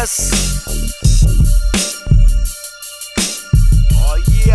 yes. Oh yeah.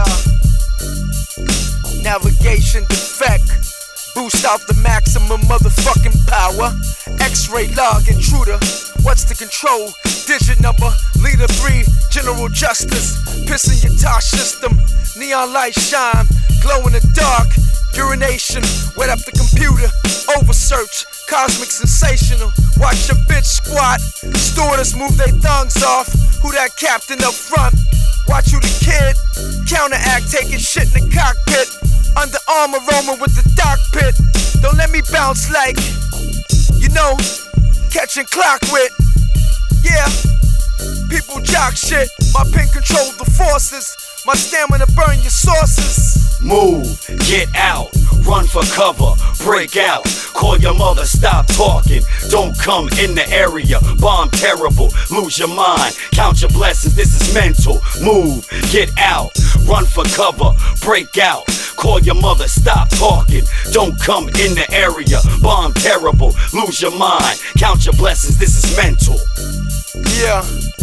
Navigation defect. Boost out the maximum motherfucking power. X-ray log intruder. What's the control? Digit number. Leader 3. General justice. Piss in your tar system. Neon light shine. Glow in the dark. Urination. Wet up the computer. Oversearch. Cosmic sensational. Watch your bitch squat. Stewardess move they thongs off. Who that captain up front? Watch who the kid. Counteract taking shit in the cockpit. Under Armour roaming with the dark pit. Don't let me bounce like, you know, catching clock wit. Yeah, people jock shit. My pen control the forces. My stamina burn your sources. Move, get out, run for cover, break out. Call your mother, stop talking. Don't come in the area. Bomb terrible, lose your mind. Count your blessings, this is mental. Move, get out, run for cover, break out. Call your mother, stop talking. Don't come in the area. Bomb terrible, lose your mind. Count your blessings, this is mental. Yeah,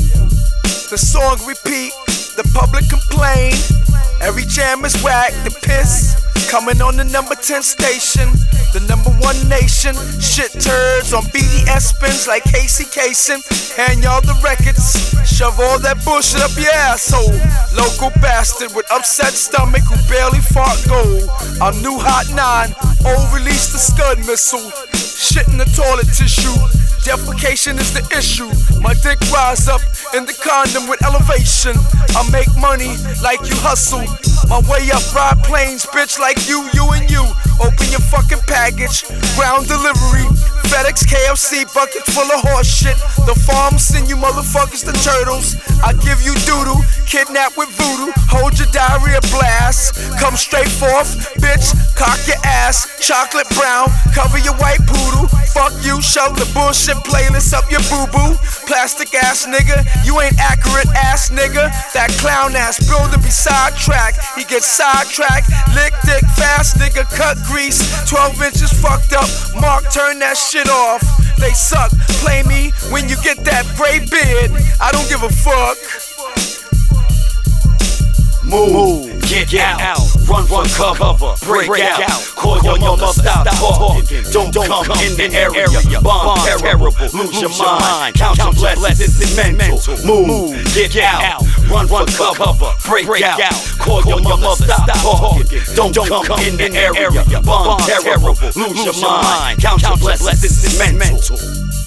the song repeat, the public complain. Every jam is whack, the piss. Coming on the number 10 station, the number 1 nation. Shit turds on BDS spins like Casey Kasem. Hand y'all the records, shove all that bullshit up your asshole. Local bastard with upset stomach who barely fought gold. Our new Hot 9, release the Scud missile. Shit in the toilet tissue. Defecation is the issue. My dick rise up in the condom with elevation. I make money like you hustle. My way up, ride planes, bitch, like you and you. Open your fucking package, ground delivery. FedEx, KFC, buckets full of horse shit. The farm send you motherfuckers the turtles. I give you doodoo, kidnap with voodoo. Hold your diarrhea blast. Come straight forth, bitch, cock your ass. Chocolate brown, cover your white poodle. Fuck you, shove the bullshit playlist up your boo-boo. Plastic ass nigga, you ain't accurate ass nigga. That clown ass builder be sidetracked. He gets sidetracked, lick dick fast nigga, cut grease. 12 inches fucked up, Mark turn that shit off. They suck, play me when you get that gray beard. I don't give a fuck. Move, get out, run for cover, break out. Call your mother, stop talking. Don't come in the area. Bomb terrible, lose your mind. Count your blessings, this is mental. Move, get out, run for cover, break out. Call your mother, stop talking. Don't come in the area. Bomb terrible, lose your mind. Count your blessings, this is mental.